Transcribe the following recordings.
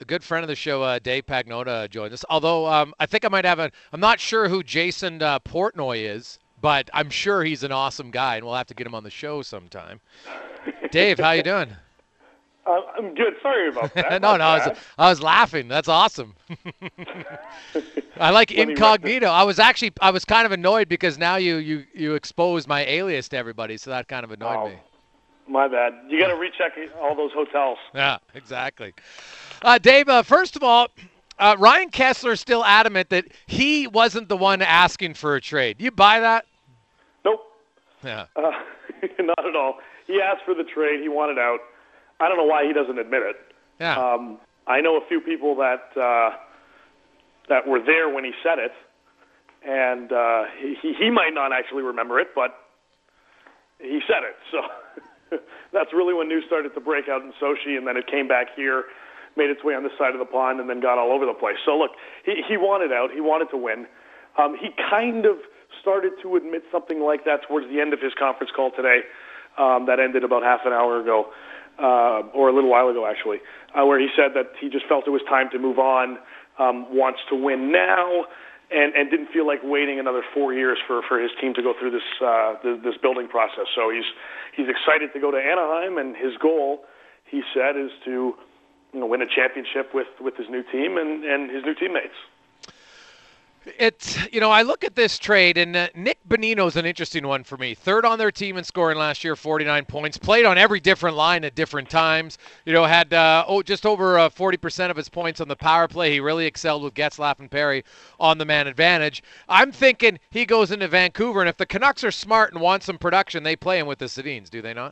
a good friend of the show, Dave Pagnota, joined us. Although I think I might have I'm not sure who Jason Portnoy is, but I'm sure he's an awesome guy, and we'll have to get him on the show sometime. Dave, how you doing? I'm good. Sorry about that. No, I was laughing. That's awesome. I like incognito. I was kind of annoyed because now you exposed my alias to everybody, so that kind of annoyed me. My bad. You got to recheck all those hotels. Yeah, exactly. Dave, first of all, Ryan Kessler still adamant that he wasn't the one asking for a trade. You buy that? Nope. Yeah. Not at all. He asked for the trade. He wanted out. I don't know why he doesn't admit it. Yeah. I know a few people that were there when he said it, and he might not actually remember it, but he said it. So that's really when news started to break out in Sochi, and then it came back here, made its way on this side of the pond, and then got all over the place. So look, he wanted out. He wanted to win. He kind of started to admit something like that towards the end of his conference call today. That ended about half an hour ago. Or a little while ago, actually, where he said that he just felt it was time to move on, wants to win now, and didn't feel like waiting another 4 years for his team to go through this building process. So he's excited to go to Anaheim, and his goal, he said, is to win a championship with his new team and his new teammates. It's, I look at this trade, and Nick Bonino's an interesting one for me. Third on their team in scoring last year, 49 points. Played on every different line at different times. Had just over 40% of his points on the power play. He really excelled with Getzlaf and Perry on the man advantage. I'm thinking he goes into Vancouver, and if the Canucks are smart and want some production, they play him with the Sedins, do they not?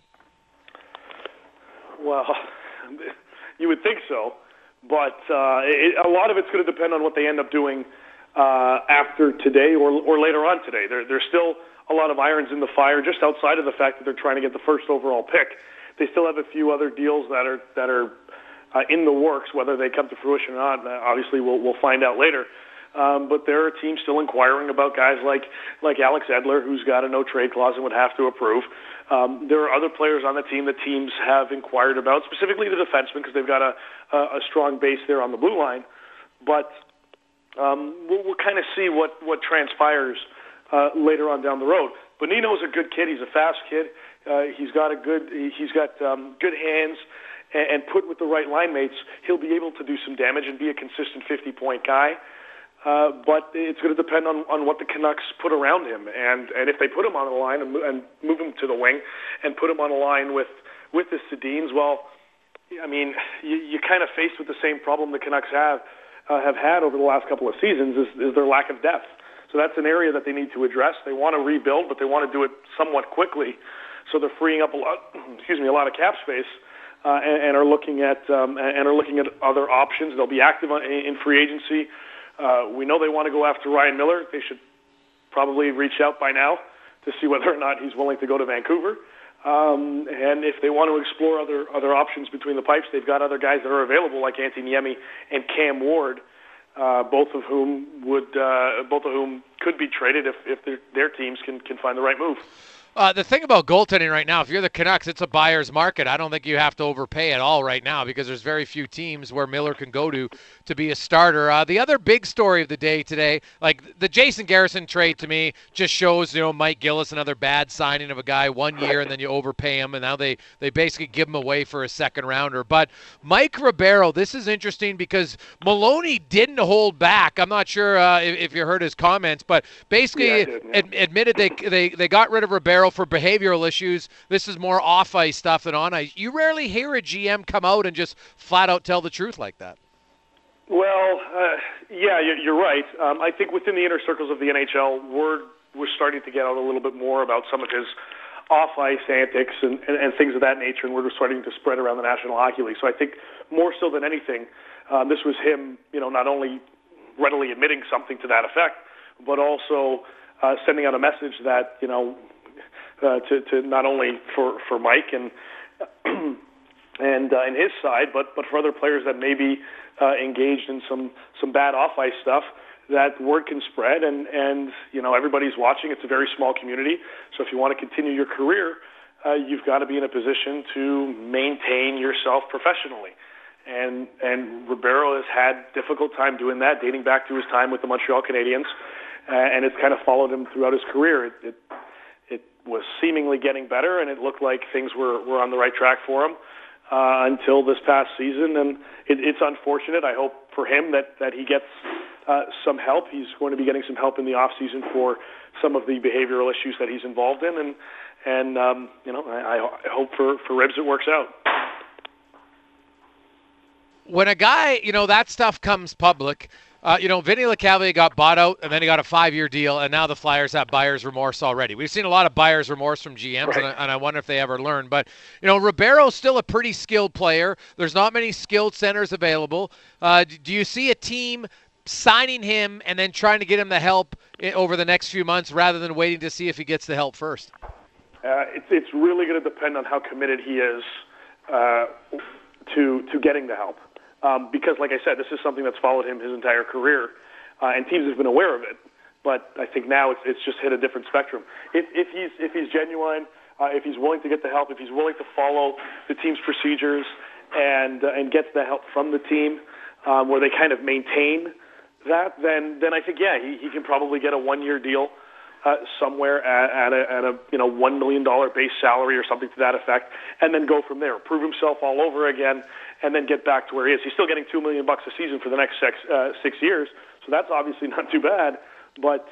Well, you would think so, but a lot of it's going to depend on what they end up doing after today or later on today. There's still a lot of irons in the fire, just outside of the fact that they're trying to get the first overall pick. They still have a few other deals that are in the works. Whether they come to fruition or not, obviously we'll find out later. But there are teams still inquiring about guys like Alex Edler, who's got a no-trade clause and would have to approve. There are other players on the team that teams have inquired about, specifically the defensemen, because they've got a strong base there on the blue line. But we'll kind of see what transpires later on down the road. Bonino's a good kid. He's a fast kid. He's got good hands, and put with the right line mates, he'll be able to do some damage and be a consistent 50-point guy. But it's going to depend on what the Canucks put around him, and if they put him on the line and move him to the wing and put him on a line with the Sedins, well, I mean, you kind of faced with the same problem the Canucks have had over the last couple of seasons is their lack of depth. So that's an area that they need to address. They want to rebuild, but they want to do it somewhat quickly. So they're freeing up a lot of cap space, and are looking at other options. They'll be active in free agency. We know they want to go after Ryan Miller. They should probably reach out by now to see whether or not he's willing to go to Vancouver. And if they want to explore other options between the pipes, they've got other guys that are available, like Antti Niemi and Cam Ward, both of whom could be traded if their teams can find the right move. The thing about goaltending right now, if you're the Canucks, it's a buyer's market. I don't think you have to overpay at all right now because there's very few teams where Miller can go to be a starter. The other big story of the day today, like the Jason Garrison trade to me, just shows, Mike Gillis, another bad signing of a guy 1 year and then you overpay him, and now they basically give him away for a second rounder. But Mike Ribeiro, this is interesting because Maloney didn't hold back. I'm not sure if you heard his comments, but basically admitted they got rid of Ribeiro for behavioral issues. This is more off-ice stuff than on-ice. You rarely hear a GM come out and just flat out tell the truth like that. Well, yeah, you're right. I think within the inner circles of the NHL, word was starting to get out a little bit more about some of his off-ice antics and things of that nature, and word was starting to spread around the National Hockey League. So I think more so than anything, this was him, not only readily admitting something to that effect, but also sending out a message that, to not only for Mike and his side, but for other players that may be engaged in some bad off-ice stuff, that word can spread, and everybody's watching. It's a very small community, so if you want to continue your career, you've got to be in a position to maintain yourself professionally. And Ribeiro has had difficult time doing that, dating back to his time with the Montreal Canadiens, and it's kind of followed him throughout his career. It was seemingly getting better, and it looked like things were on the right track for him until this past season, and it's unfortunate. I hope for him that he gets some help. He's going to be getting some help in the off season for some of the behavioral issues that he's involved in, and I hope for Ribs it works out. When a guy, that stuff comes public, Vinny Lecavalier got bought out, and then he got a 5-year deal, and now the Flyers have buyer's remorse already. We've seen a lot of buyer's remorse from GMs, right. and I wonder if they ever learn. But, Ribeiro's still a pretty skilled player. There's not many skilled centers available. Do you see a team signing him and then trying to get him the help over the next few months rather than waiting to see if he gets the help first? It's really going to depend on how committed he is to getting the help. Because, like I said, this is something that's followed him his entire career, and teams have been aware of it. But I think now it's just hit a different spectrum. If he's genuine, if he's willing to get the help, if he's willing to follow the team's procedures and gets the help from the team, where they kind of maintain that, then I think he can probably get a 1-year deal somewhere at a $1 million base salary or something to that effect, and then go from there. Prove himself all over again, and then get back to where he is. He's still getting $2 million a season for the next 6 years, so that's obviously not too bad. But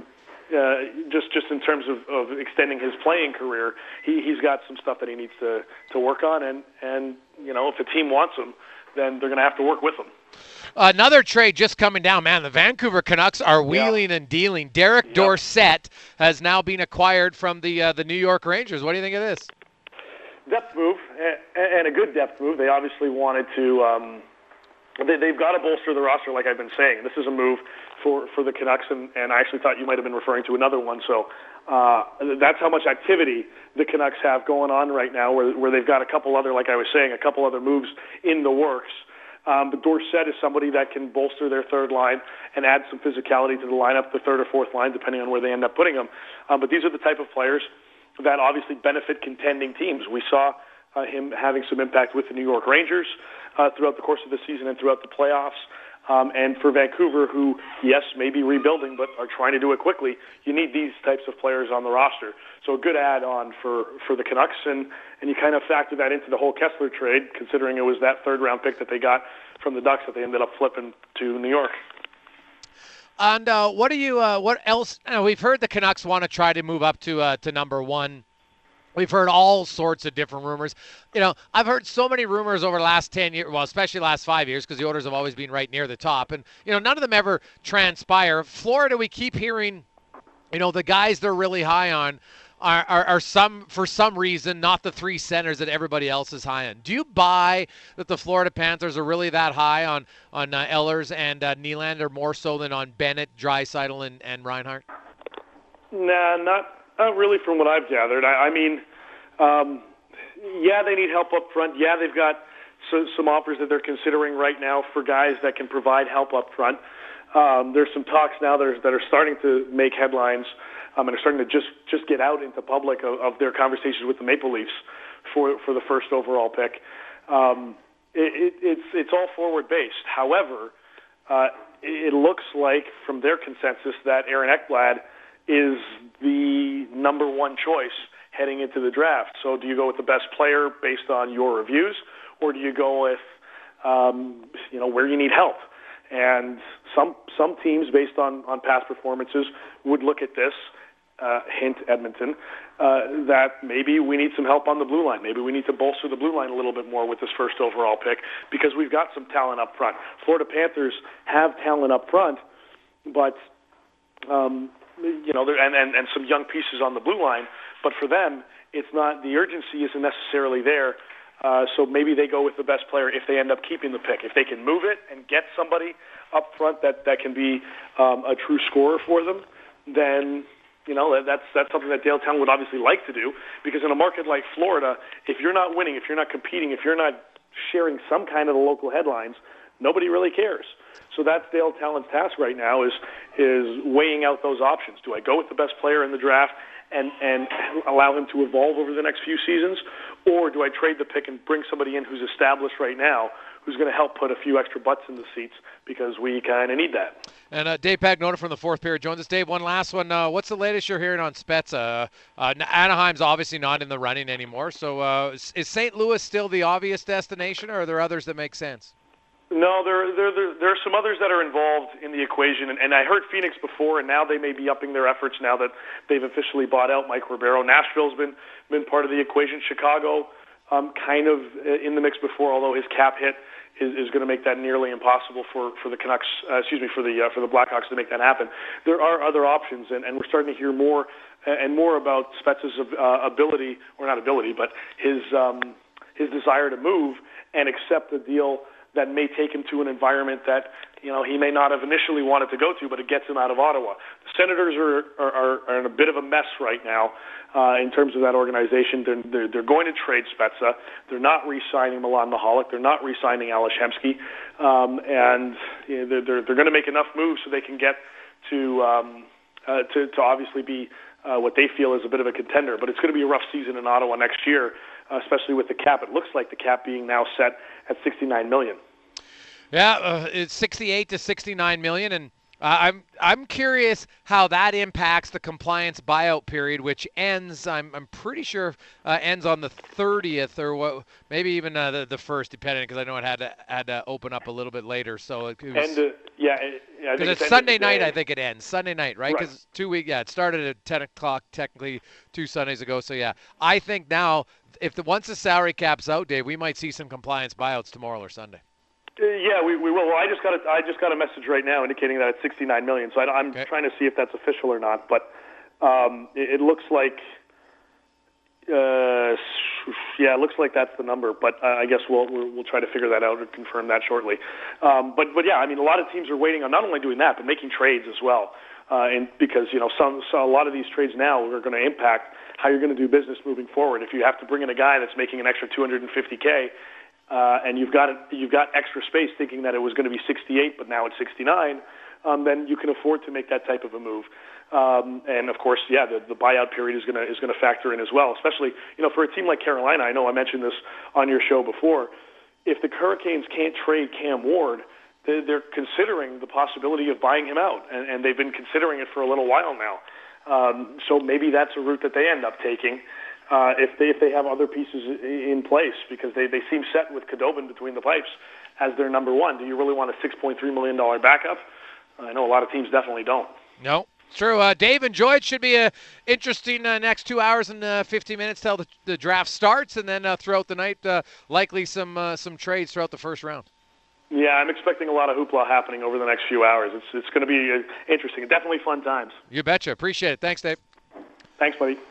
just in terms of extending his playing career, he's got some stuff that he needs to work on, and if the team wants him, then they're going to have to work with him. Another trade just coming down, man. The Vancouver Canucks are wheeling and dealing. Derek Dorsett has now been acquired from the New York Rangers. What do you think of this? Depth move, and a good depth move. They obviously wanted to they've got to bolster the roster, like I've been saying. This is a move for the Canucks, and I actually thought you might have been referring to another one. So that's how much activity the Canucks have going on right now, where they've got a couple other, like I was saying, a couple other moves in the works. But Dorsett is somebody that can bolster their third line and add some physicality to the lineup, the third or fourth line, depending on where they end up putting them. But these are the type of players that obviously benefit contending teams. We saw him having some impact with the New York Rangers throughout the course of the season and throughout the playoffs. And for Vancouver, who, yes, may be rebuilding, but are trying to do it quickly, you need these types of players on the roster. So a good add-on for the Canucks, and you kind of factor that into the whole Kessler trade, considering it was that third-round pick that they got from the Ducks that they ended up flipping to New York. And what else? We've heard the Canucks want to try to move up to number one. We've heard all sorts of different rumors. I've heard so many rumors over the last 10 years, well, especially the last 5 years, because the Oilers have always been right near the top. And, none of them ever transpire. Florida, we keep hearing, the guys they're really high on are for some reason, not the three centers that everybody else is high on. Do you buy that the Florida Panthers are really that high on Ehlers and Nylander more so than on Bennett, Draisaitl, and Reinhart? Nah, not really from what I've gathered. I mean, they need help up front. Yeah, they've got some offers that they're considering right now for guys that can provide help up front. There's some talks now that are starting to make headlines and are starting to just get out into public of their conversations with the Maple Leafs for the first overall pick. It's all forward-based. However, it looks like from their consensus that Aaron Ekblad is the number one choice heading into the draft. So do you go with the best player based on your reviews, or do you go with where you need help? And some teams, based on past performances, would look at this, hint Edmonton, that maybe we need some help on the blue line. Maybe we need to bolster the blue line a little bit more with this first overall pick because we've got some talent up front. Florida Panthers have talent up front, but and some young pieces on the blue line, but for them, it's not, the urgency isn't necessarily there. So maybe they go with the best player if they end up keeping the pick. If they can move it and get somebody up front that can be a true scorer for them, then that's something that Dale Town would obviously like to do, because in a market like Florida, if you're not winning, if you're not competing, if you're not sharing some kind of the local headlines, nobody really cares. So that's Dale Talon's task right now is weighing out those options. Do I go with the best player in the draft and allow him to evolve over the next few seasons, or do I trade the pick and bring somebody in who's established right now, who's going to help put a few extra butts in the seats because we kind of need that. And Dave Pagnotta from the Fourth Period joins us. Dave, one last one. What's the latest you're hearing on Spezza? Anaheim's obviously not in the running anymore. So is St. Louis still the obvious destination, or are there others that make sense? No, there are some others that are involved in the equation, and I heard Phoenix before, and now they may be upping their efforts now that they've officially bought out Mike Ribeiro. Nashville's been part of the equation. Chicago, kind of in the mix before, although his cap hit is going to make that nearly impossible for the Canucks. For the Blackhawks to make that happen. There are other options, and we're starting to hear more and more about Spezza's ability, or not ability, but his desire to move and accept a deal that may take him to an environment that he may not have initially wanted to go to, but it gets him out of Ottawa. The Senators are in a bit of a mess right now in terms of that organization. They're going to trade Spezza. They're not re-signing Milan Michalek. They're not re-signing Ales Hemsky, and they're going to make enough moves so they can get to obviously be what they feel is a bit of a contender. But it's going to be a rough season in Ottawa next year, especially with the cap. It looks like the cap being now set at $69 million. Yeah, it's 68 to 69 million, and I'm curious how that impacts the compliance buyout period, which ends. I'm pretty sure ends on the 30th, or what? Maybe even the first, depending, because I know it had to open up a little bit later. So it was, because it's Sunday night. I think it ends Sunday night, right? Because 2 weeks. Yeah, it started at 10 o'clock, technically 2 Sundays ago. So yeah, I think now once the salary cap's out, Dave, we might see some compliance buyouts tomorrow or Sunday. Yeah, we will. Well, I just got a message right now indicating that it's $69 million. So I'm trying to see if that's official or not. But it looks like, it looks like that's the number. But I guess we'll try to figure that out and confirm that shortly. But yeah, I mean, a lot of teams are waiting on not only doing that, but making trades as well. And because a lot of these trades now are going to impact how you're going to do business moving forward. If you have to bring in a guy that's making an extra $250K. And you've got extra space, thinking that it was going to be 68, but now it's 69. Then you can afford to make that type of a move. And of course, the buyout period is going to factor in as well. Especially for a team like Carolina. I know I mentioned this on your show before. If the Hurricanes can't trade Cam Ward, they're considering the possibility of buying him out, and they've been considering it for a little while now. So maybe that's a route that they end up taking. If they have other pieces in place, because they seem set with Khudobin between the pipes as their number one. Do you really want a $6.3 million backup? I know a lot of teams definitely don't. No, it's true. Dave, enjoy it. Should be a interesting next 2 hours and 50 minutes till the draft starts, and then throughout the night, likely some trades throughout the first round. Yeah, I'm expecting a lot of hoopla happening over the next few hours. It's going to be interesting. Definitely fun times. You betcha. Appreciate it. Thanks, Dave. Thanks, buddy.